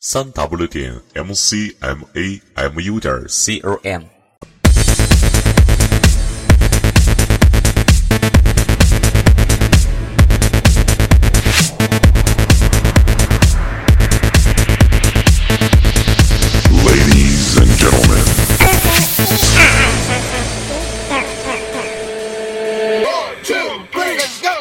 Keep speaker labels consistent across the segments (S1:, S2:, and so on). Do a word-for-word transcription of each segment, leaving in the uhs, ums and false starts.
S1: 三 w 点 m c m a m u 点 c o m。Ladies and gentlemen.
S2: One, two, three, let's go.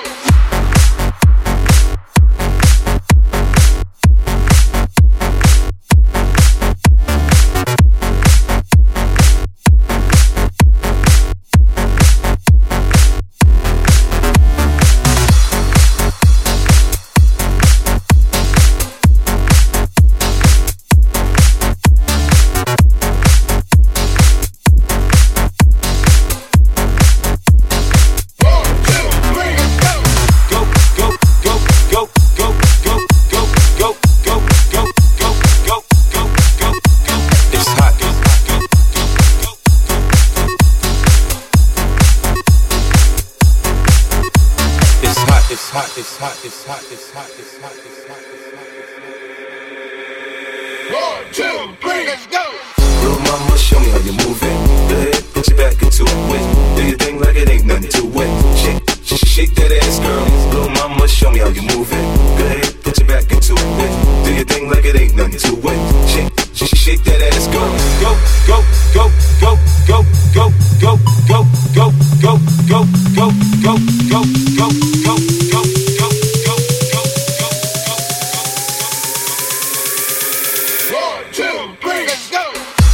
S2: It's hot, it's hot, it's hot, it's hot, it's hot, it's hot, it's hot. One, two, three, let's go.
S3: Little mama, show me how you move it. Go ahead, put your back into it. Do your thing like it ain't nothing to it. Shake, shake, shake that ass, girl. Little mama, show me how you move it. Go ahead, put your back into it. Do your thing like it ain't nothing to it. Shake, shake, shake that ass, go, go, go, go, go, go, go, go, go, go, go, go, go, go, go, go, go, go.
S2: Two, three, let's go.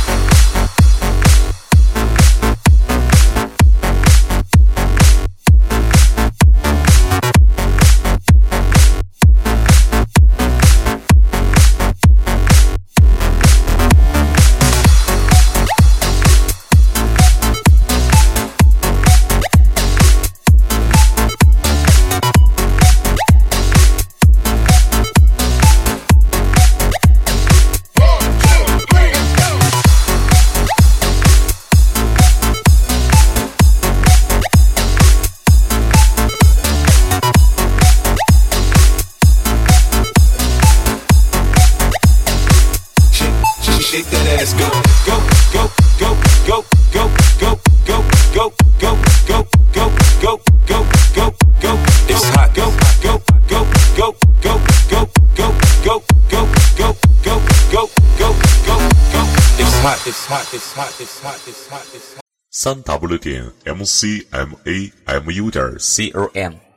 S3: Shake that ass, go, go, go, go, go, go, go, go, go, go, go, go, go, go, go, go. It's hot, go, go, go, go, go, go, go, go, go, go, go, go, go, go, go. It's hot, it's hot, it's hot, it's hot, it's hot, it's hot.
S1: 三 w 点 m c m a m u 点 c o m。